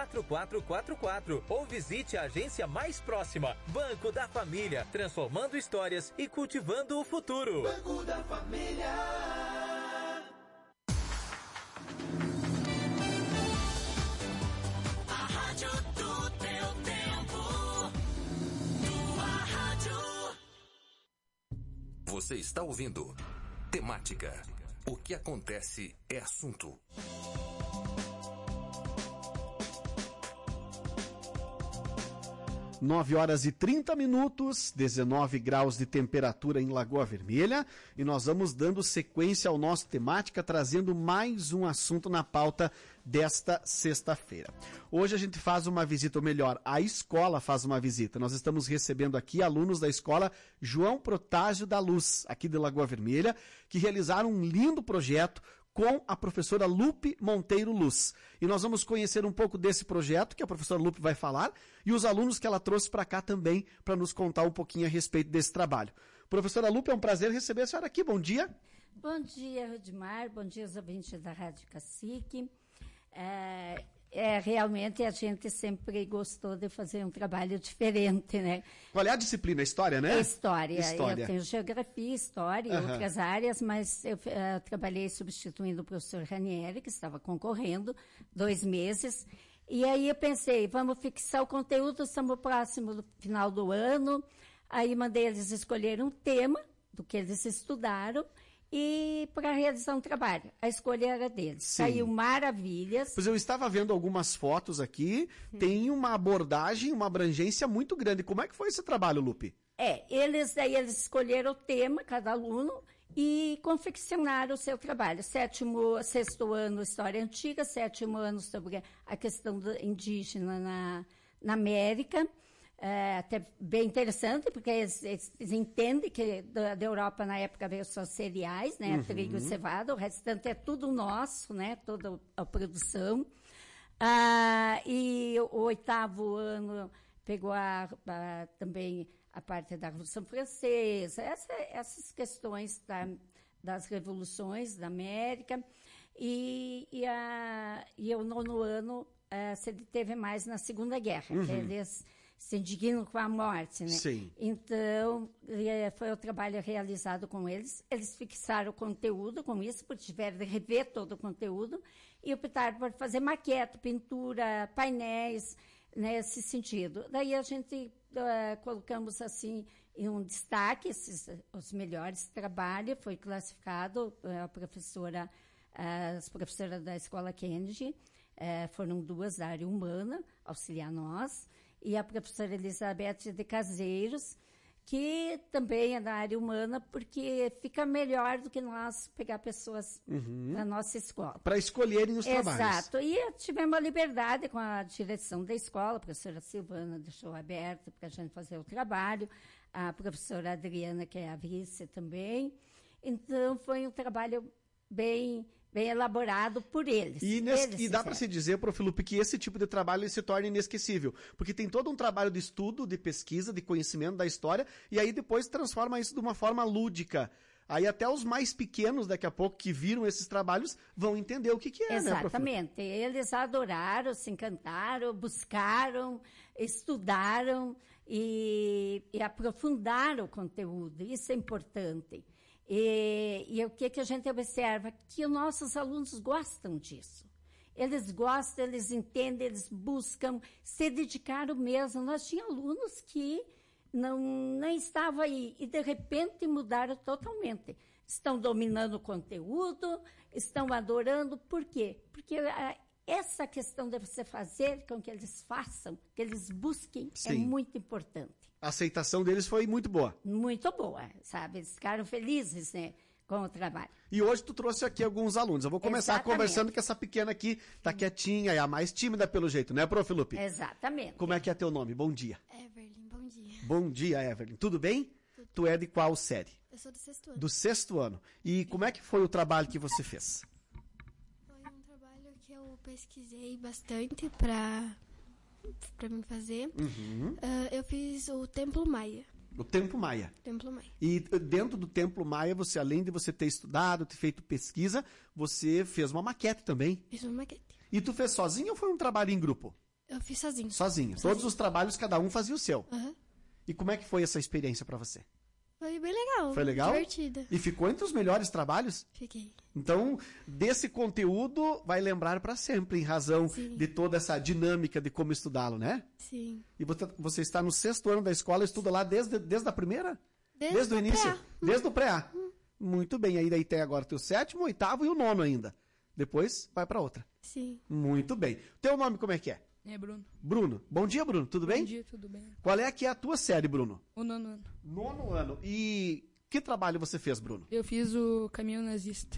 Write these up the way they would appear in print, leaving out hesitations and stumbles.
4444 ou visite a agência mais próxima. Banco da Família, transformando histórias e cultivando o futuro. Banco da Família. A rádio do teu tempo. Tua rádio. Você está ouvindo Temática. O que acontece é assunto. 9h30, 19 graus de temperatura em Lagoa Vermelha, e nós vamos dando sequência ao nosso Temática, trazendo mais um assunto na pauta desta sexta-feira. Hoje a gente faz uma visita, ou melhor, a escola faz uma visita. Nós estamos recebendo aqui alunos da escola João Protásio da Luz, aqui de Lagoa Vermelha, que realizaram um lindo projeto com a professora Lupe Monteiro Luz. E nós vamos conhecer um pouco desse projeto, que a professora Lupe vai falar, e os alunos que ela trouxe para cá também, para nos contar um pouquinho a respeito desse trabalho. Professora Lupe, é um prazer receber a senhora aqui. Bom dia. Bom dia, Rudimar. Bom dia aos ouvintes da Rádio Cacique. Realmente a gente sempre gostou de fazer um trabalho diferente, né? Qual é a disciplina? História, né? História. Eu tenho geografia, história e outras áreas, mas eu trabalhei substituindo o professor Ranieri, que estava concorrendo, 2 meses. E aí eu pensei, vamos fixar o conteúdo, estamos próximo do final do ano. Aí mandei eles escolher um tema do que eles estudaram e para realizar um trabalho. A escolha era deles. Sim. Saiu maravilhas. Pois eu estava vendo algumas fotos aqui, tem uma abordagem, uma abrangência muito grande. Como é que foi esse trabalho, Lupe? Eles escolheram o tema, cada aluno, e confeccionaram o seu trabalho. 6º ano, História Antiga, 7º ano sobre a questão indígena na América. Até bem interessante, porque eles entendem que da Europa na época veio só cereais, né? Trigo e cevada, o restante é tudo nosso, né? Toda a produção. E o 8º ano pegou também a parte da Revolução Francesa, essas questões das revoluções da América. E o 9º ano se deteve mais na Segunda Guerra, que eles se indignam com a morte, né? Sim. Então, foi o trabalho realizado com eles. Eles fixaram o conteúdo com isso, porque tiveram de rever todo o conteúdo, e optaram por fazer maquete, pintura, painéis, nesse sentido. Daí a gente colocamos assim em um destaque os melhores trabalhos, foi classificado as professoras da Escola Kennedy, foram 2 da área humana, auxiliar nós, e a professora Elizabeth de Caseiros, que também é da área humana, porque fica melhor do que nós pegar pessoas da nossa escola. Para escolherem os trabalhos. Exato. E tivemos a liberdade com a direção da escola, a professora Silvana deixou aberto para a gente fazer o trabalho, a professora Adriana, que é a vice também. Então, foi um trabalho bem elaborado por eles. E dá para se dizer, Prof. Lupe, que esse tipo de trabalho se torna inesquecível, porque tem todo um trabalho de estudo, de pesquisa, de conhecimento da história, e aí depois transforma isso de uma forma lúdica. Aí até os mais pequenos, daqui a pouco, que viram esses trabalhos, vão entender o que é, exatamente, né, eles adoraram, se encantaram, buscaram, estudaram e aprofundaram o conteúdo, isso é importante. E o que a gente observa? Que os nossos alunos gostam disso. Eles gostam, eles entendem, eles buscam, se dedicaram mesmo. Nós tínhamos alunos que não estavam aí e de repente mudaram totalmente. Estão dominando o conteúdo, estão adorando. Por quê? Porque essa questão de você fazer com que eles façam, que eles busquem, é muito importante. A aceitação deles foi muito boa. Muito boa, sabe? Eles ficaram felizes, né, com o trabalho. E hoje tu trouxe aqui alguns alunos. Eu vou começar conversando com essa pequena aqui, tá quietinha, é a mais tímida pelo jeito, né, Prof. Lupe? Exatamente. Como é que é teu nome? Bom dia. Evelyn, bom dia. Bom dia, Evelyn. Tudo bem? Tudo. Tu é de qual série? Eu sou do 6º ano. Do 6º ano. E como é que foi o trabalho que você fez? Foi um trabalho que eu pesquisei bastante para mim fazer. Eu fiz o Templo Maia. O Templo Maia. Templo Maia. E dentro do Templo Maia, você, além de você ter estudado, ter feito pesquisa, você fez uma maquete também. Fiz uma maquete. E tu fez sozinho ou foi um trabalho em grupo? Eu fiz sozinho. Sozinho. Todos os trabalhos, cada um fazia o seu. Aham. E como é que foi essa experiência pra você? Foi bem legal. Foi legal? Divertida. E ficou entre os melhores trabalhos? Fiquei. Então, desse conteúdo, vai lembrar pra sempre, em razão Sim. de toda essa dinâmica de como estudá-lo, né? Sim. E você está no 6º ano da escola, estuda lá desde a primeira? Desde o início? pré-A. Desde o pré-A. Muito bem, aí daí tem agora o teu 7º, 8º e o 9º ainda. Depois vai pra outra. Sim. Muito bem. Teu nome como é que é? É, Bruno. Bruno. Bom dia, Bruno. Tudo bem? Bom dia, tudo bem? Qual é que é a tua série, Bruno? O 9º ano. 9º ano. E que trabalho você fez, Bruno? Eu fiz o caminhão nazista.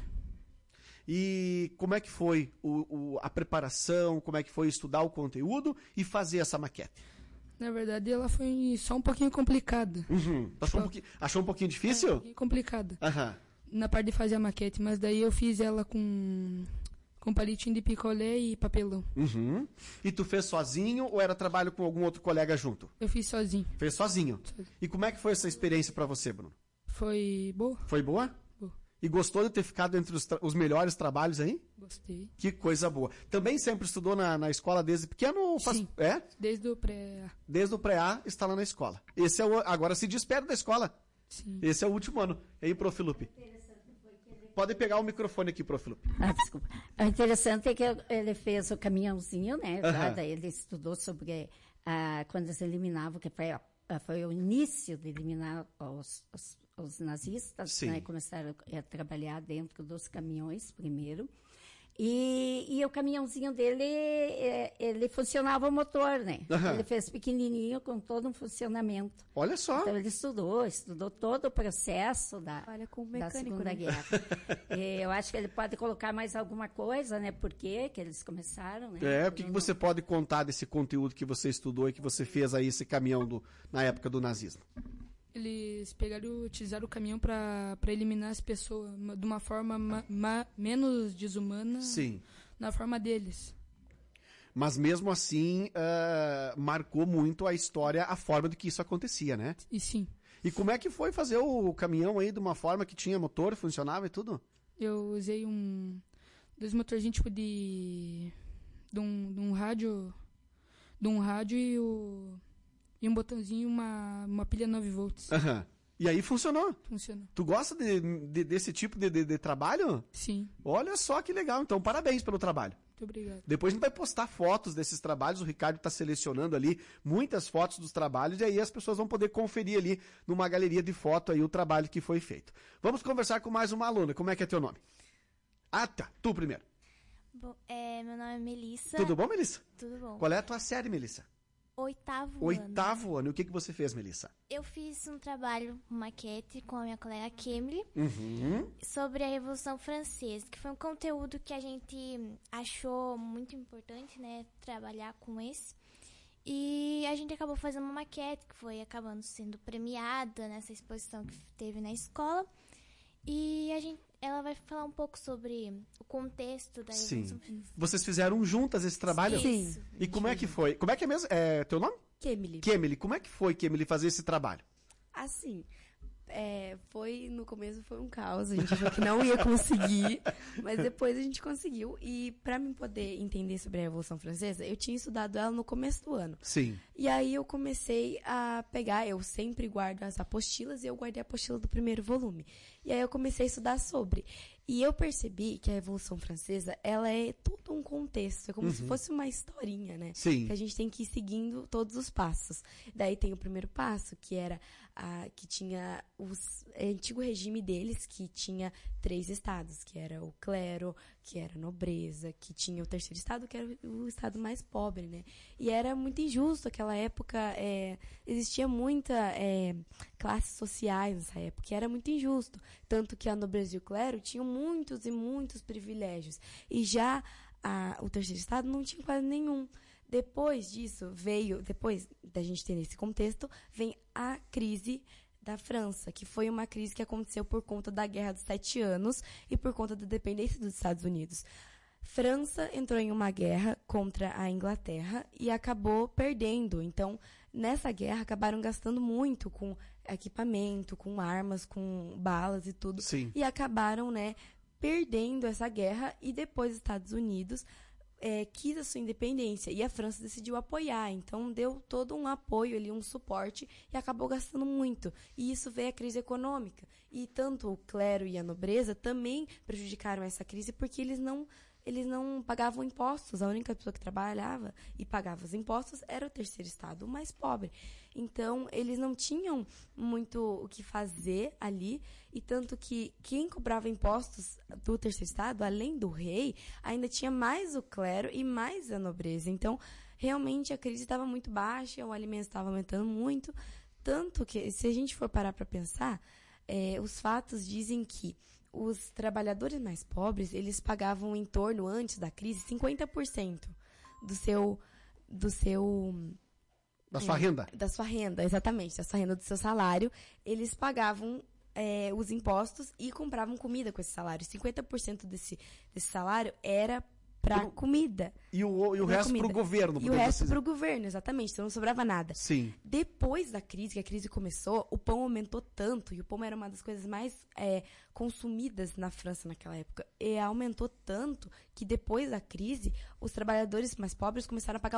E como é que foi a preparação, como é que foi estudar o conteúdo e fazer essa maquete? Na verdade, ela foi só um pouquinho complicada. Achou um pouquinho difícil? Um pouquinho complicada. Aham. Na parte de fazer a maquete, mas daí eu fiz ela com palitinho de picolé e papelão. Uhum. E tu fez sozinho ou era trabalho com algum outro colega junto? Eu fiz sozinho. Fez sozinho. E como é que foi essa experiência pra você, Bruno? Foi boa? Foi boa? Boa. E gostou de ter ficado entre os melhores trabalhos aí? Gostei. Que coisa boa. Também sempre estudou na escola desde pequeno? Sim. É? Desde o pré... Desde o pré-A está lá na escola. Esse é agora se despede da escola. Sim. Esse é o último ano. E aí, Prof. Lupe? Pode pegar o microfone aqui, Prof. Lupe. Desculpa. O interessante é que ele fez o caminhãozinho, né? Aham. Daí ele estudou sobre quando eles eliminavam, que foi o início de eliminar os nazistas, Sim. né? Começaram a trabalhar dentro dos caminhões primeiro. E o caminhãozinho dele, ele funcionava o motor, né? Aham. Ele fez pequenininho com todo um funcionamento. Olha só. Então ele estudou todo o processo da mecânico, Segunda né? Guerra. E eu acho que ele pode colocar mais alguma coisa, né? Por que eles começaram, né? O que você pode contar desse conteúdo que você estudou e que você fez aí esse caminhão na época do nazismo? Eles utilizaram o caminhão para eliminar as pessoas de uma forma menos desumana. Sim. Na forma deles. Mas mesmo assim, marcou muito a história, a forma de que isso acontecia, né? E sim. E como é que foi fazer o caminhão aí de uma forma que tinha motor, funcionava e tudo? Eu usei dois motorzinhos tipo de um rádio e um botãozinho, uma pilha 9 volts. Aham. E aí funcionou? Funcionou. Tu gosta desse tipo de trabalho? Sim. Olha só que legal. Então, parabéns pelo trabalho. Muito obrigado. Depois a gente vai postar fotos desses trabalhos. O Ricardo está selecionando ali muitas fotos dos trabalhos. E aí as pessoas vão poder conferir ali numa galeria de foto aí o trabalho que foi feito. Vamos conversar com mais uma aluna. Como é que é teu nome? Ah, tá. Tu primeiro. Bom, meu nome é Melissa. Tudo bom, Melissa? Tudo bom. Qual é a tua série, Melissa? 8º ano. E o que você fez, Melissa? Eu fiz um trabalho, uma maquete, com a minha colega Kemily, Uhum. sobre a Revolução Francesa, que foi um conteúdo que a gente achou muito importante, né, trabalhar com esse. E a gente acabou fazendo uma maquete, que foi acabando sendo premiada nessa exposição que teve na escola. E ela vai falar um pouco sobre o contexto da Revolução Francesa. Vocês fizeram juntas esse trabalho? Sim. E como é que foi? Como é que é mesmo? É teu nome? Kemily. Kemily. Como é que foi, Kemily, fazer esse trabalho? Assim, no começo foi um caos, a gente achou que não ia conseguir, mas depois a gente conseguiu. E pra mim poder entender sobre a Revolução Francesa, eu tinha estudado ela no começo do ano. Sim. E aí eu comecei a pegar, eu sempre guardo as apostilas, e eu guardei a apostila do primeiro volume. E aí eu comecei a estudar sobre. E eu percebi que a Revolução Francesa, ela é todo um contexto, é como se fosse uma historinha, né? Sim. Que a gente tem que ir seguindo todos os passos. Daí tem o primeiro passo, que era que tinha o antigo regime deles, que tinha 3 estados, que era o clero, que era a nobreza, que tinha o terceiro estado, que era o estado mais pobre, né? E era muito injusto, naquela época existia muita classes sociais nessa época, e era muito injusto. Tanto que a nobreza e o clero tinham muitos e muitos privilégios. E já o terceiro estado não tinha quase nenhum. Depois disso, depois da gente ter esse contexto, vem a crise da França, que foi uma crise que aconteceu por conta da Guerra dos 7 Anos e por conta da dependência dos Estados Unidos. França entrou em uma guerra contra a Inglaterra e acabou perdendo. Então, nessa guerra, acabaram gastando muito com equipamento, com armas, com balas e tudo. Sim. E acabaram, perdendo essa guerra. E depois os Estados Unidos quis a sua independência e a França decidiu apoiar. Então, deu todo um apoio ali, um suporte e acabou gastando muito. E isso veio a crise econômica. E tanto o clero e a nobreza também prejudicaram essa crise porque eles não pagavam impostos. A única pessoa que trabalhava e pagava os impostos era o terceiro estado, o mais pobre. Então, eles não tinham muito o que fazer ali, e tanto que quem cobrava impostos do terceiro estado, além do rei, ainda tinha mais o clero e mais a nobreza. Então, realmente, a crise estava muito baixa, o alimento estava aumentando muito, tanto que, se a gente for parar para pensar, os fatos dizem que os trabalhadores mais pobres, eles pagavam em torno, antes da crise, 50% Da sua renda. Da sua renda, exatamente. Da sua renda, do seu salário. Eles pagavam os impostos e compravam comida com esse salário. 50% desse salário era para comida. E o resto para o governo. E o resto para o governo, exatamente. Então não sobrava nada. Sim. Depois da crise, que a crise começou, o pão aumentou tanto. E o pão era uma das coisas mais consumidas na França naquela época. E aumentou tanto que depois da crise, os trabalhadores mais pobres começaram a pagar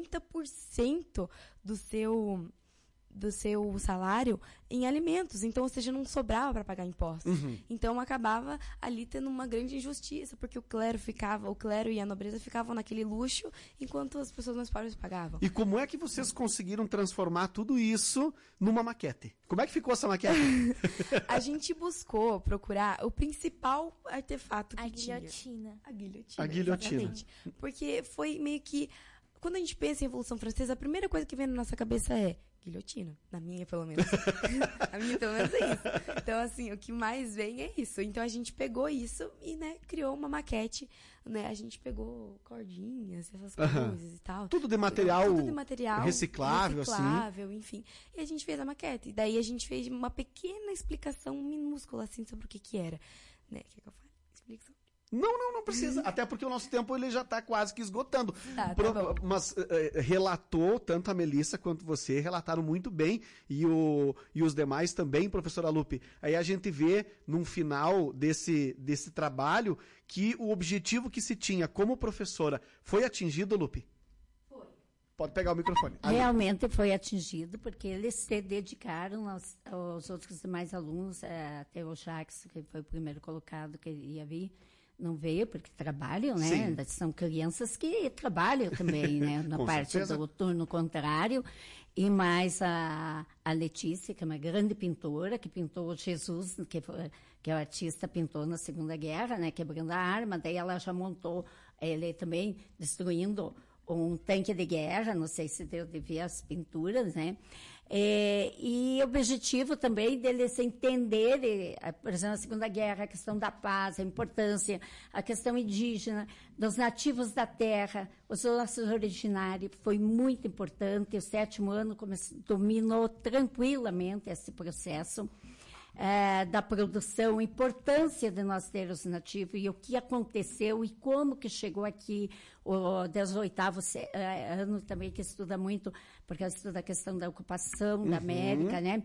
80% do seu salário em alimentos. Então, ou seja, não sobrava para pagar impostos. Uhum. Então, acabava ali tendo uma grande injustiça, porque o clero e a nobreza ficavam naquele luxo, enquanto as pessoas mais pobres pagavam. E como é que vocês conseguiram transformar tudo isso numa maquete? Como é que ficou essa maquete? A gente buscou procurar o principal artefato que tinha. A guilhotina. A guilhotina. Exatamente. Porque foi meio que... Quando a gente pensa em Revolução Francesa, a primeira coisa que vem na nossa cabeça é guilhotina. Na minha, pelo menos. A minha, pelo menos, é isso. Então, assim, o que mais vem é isso. Então, a gente pegou isso e, criou uma maquete, A gente pegou cordinhas, essas coisas e tal. Tudo de material reciclável, assim. Enfim. E a gente fez a maquete. E daí, a gente fez uma pequena explicação minúscula, assim, sobre o que era. Quer que eu fale? Explicação. Não precisa. Até porque o nosso tempo ele já está quase que esgotando. Tá bom. Mas relatou, tanto a Melissa quanto você, relataram muito bem. E os demais também, professora Lupe. Aí a gente vê, num final desse trabalho, que o objetivo que se tinha como professora foi atingido, Lupe? Foi. Pode pegar o microfone. Realmente foi atingido, porque eles se dedicaram aos outros demais alunos, até o Jacques, que foi o primeiro colocado, que ia vir. Não veio porque trabalham, né? Sim. São crianças que trabalham também, né? Na parte certeza. do turno contrário. E mais a Letícia, que é uma grande pintora, que pintou Jesus, que o artista pintou na Segunda Guerra, né? Quebrando a arma. Daí ela já montou, ele também destruindo um tanque de guerra, não sei se deu de ver as pinturas, né? E o objetivo também deles entenderem, por exemplo, na Segunda Guerra, a questão da paz, a importância, a questão indígena, dos nativos da terra, os nossos originários, foi muito importante. O 7º ano dominou tranquilamente esse processo da produção, a importância de nós ter os nativos e o que aconteceu e como que chegou aqui. O 18º ano também, que estuda muito, porque estuda a questão da ocupação da América, né?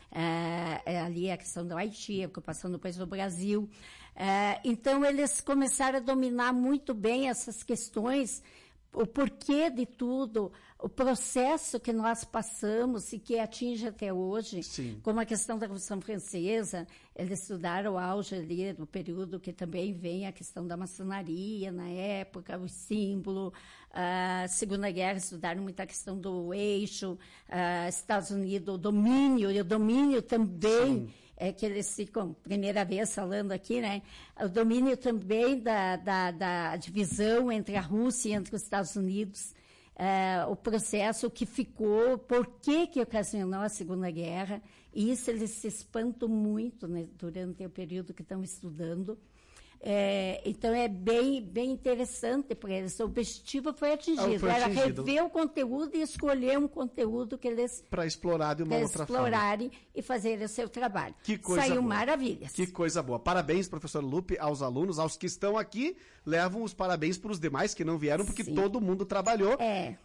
Ali a questão do Haiti, a ocupação depois do Brasil. Então, eles começaram a dominar muito bem essas questões, o porquê de tudo, o processo que nós passamos e que atinge até hoje, Sim. como a questão da Revolução Francesa. Eles estudaram o auge ali do período que também vem a questão da maçonaria na época, o símbolo. A Segunda Guerra estudaram muito a questão do eixo, Estados Unidos, o domínio, e o domínio também... Sim. Que eles ficam, primeira vez falando aqui, né? O domínio também da divisão entre a Rússia e entre os Estados Unidos, o processo que ficou, por que ocasionou a Segunda Guerra, e isso eles se espantam muito, né, durante o período que estão estudando. Então, é bem interessante para eles. O objetivo foi atingido. Era rever o conteúdo e escolher um conteúdo que eles... Para explorar de uma outra forma. Explorarem e fazerem o seu trabalho. Que coisa Saiu boa. maravilhas. Que coisa boa. Parabéns, professor Lupe, aos alunos, aos que estão aqui. Levam os parabéns para os demais que não vieram, porque Sim. todo mundo trabalhou.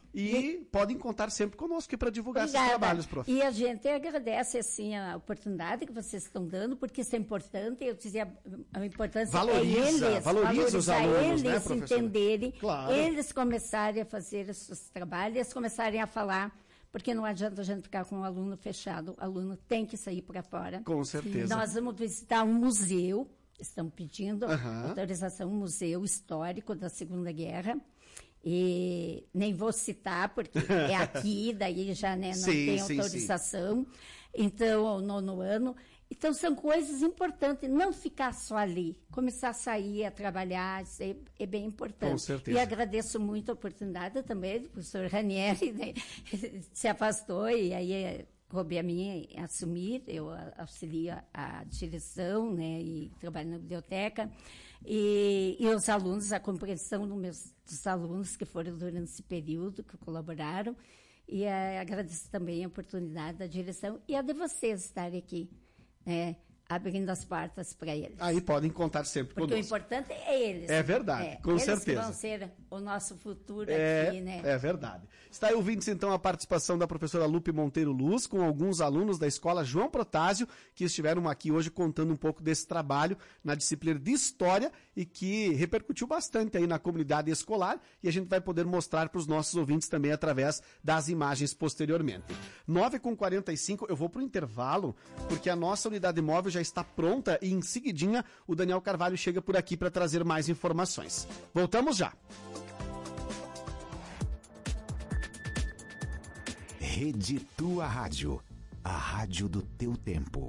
e podem contar sempre conosco para divulgar Obrigada. esses trabalhos, prof. E a gente agradece assim, a oportunidade que vocês estão dando, porque isso é importante. Eu dizia, a importância valoriza os alunos, né, eles professora? entenderem, Claro. eles começarem a fazer esses trabalhos, eles começarem a falar, porque não adianta a gente ficar com o aluno fechado, o aluno tem que sair para fora. Com certeza. Nós vamos visitar um museu, estamos pedindo Aham. autorização, um museu histórico da Segunda Guerra. E nem vou citar, porque é aqui, daí já né, não Sim, tem sim, autorização. Então, ao 9º ano. Então, são coisas importantes, não ficar só ali, começar a sair, a trabalhar, isso é bem importante. Com certeza. E agradeço muito a oportunidade também do professor Ranieri, né, se afastou e aí coube a mim assumir, eu auxilio a direção, né, e trabalho na biblioteca. E os alunos, a compreensão dos alunos que foram durante esse período, que colaboraram. E agradeço também a oportunidade da direção e a de vocês estarem aqui, né, abrindo as portas para eles. Aí podem contar sempre Porque conosco. o importante é eles. É verdade, com eles certeza. Eles vão ser o nosso futuro aqui, né? É verdade. Está aí ouvindo então a participação da professora Lupe Monteiro Luz com alguns alunos da escola João Protásio que estiveram aqui hoje contando um pouco desse trabalho na disciplina de História e que repercutiu bastante aí na comunidade escolar e a gente vai poder mostrar para os nossos ouvintes também através das imagens posteriormente. 9h45, eu vou para o intervalo porque a nossa unidade móvel já está pronta e em seguidinha o Daniel Carvalho chega por aqui para trazer mais informações. Voltamos já. Rede Tua Rádio, a rádio do teu tempo.